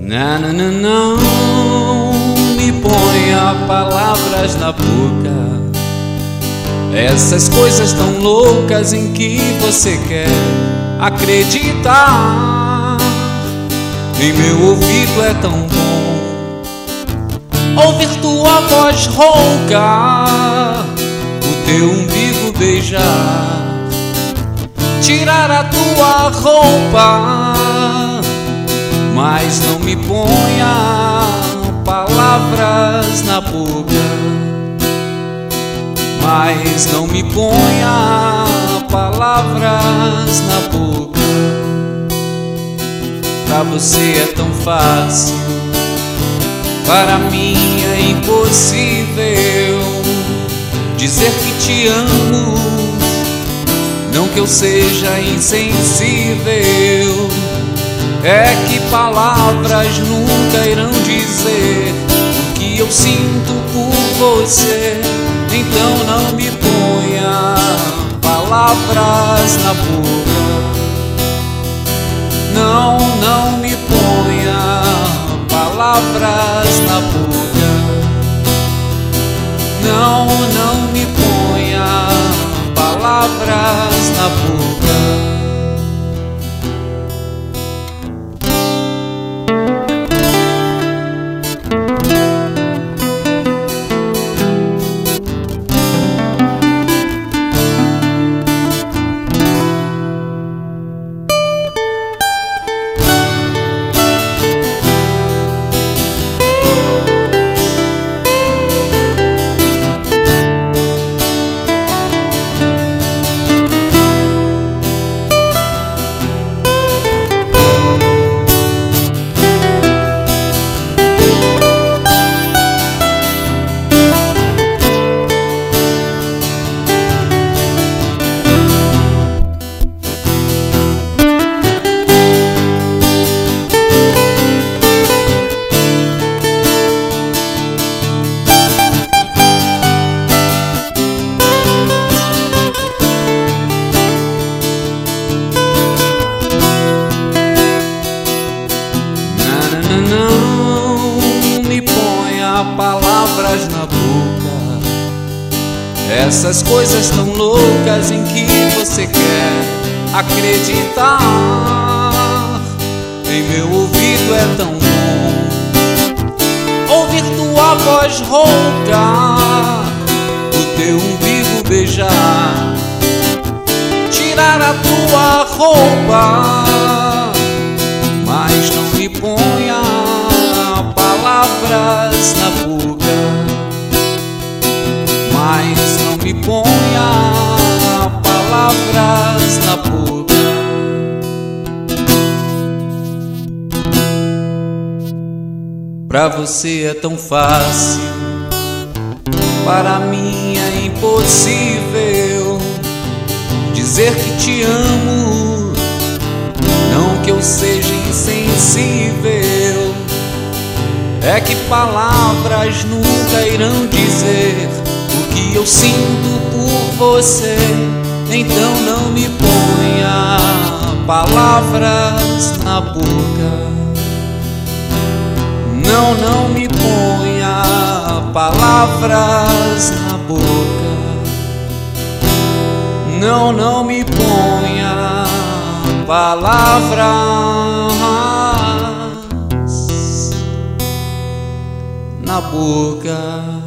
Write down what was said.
Não me ponha palavras na boca, essas coisas tão loucas em que você quer acreditar. Em meu ouvido é tão bom ouvir tua voz rouca, o teu umbigo beijar, tirar a tua roupa. Mas não me ponha palavras na boca, mas não me ponha palavras na boca. Pra você é tão fácil, para mim é impossível dizer que te amo, não que eu seja insensível. É que palavras nunca irão dizer o que eu sinto por você. Então não me ponha palavras na boca, não me ponha palavras na boca, não me ponha palavras na boca. Não me ponha palavras na boca, essas coisas tão loucas em que você quer acreditar. Em meu ouvido é tão bom ouvir tua voz rouca, o teu umbigo beijar, tirar a tua roupa. Mas não me ponha palavras na boca, mas não me ponha palavras na boca. Pra você é tão fácil, para mim é impossível dizer que te amo, não que eu seja insensível. É que palavras nunca irão dizer o que eu sinto por você. Então não me ponha palavras na boca, não me ponha palavras na boca, não me ponha palavras na boca.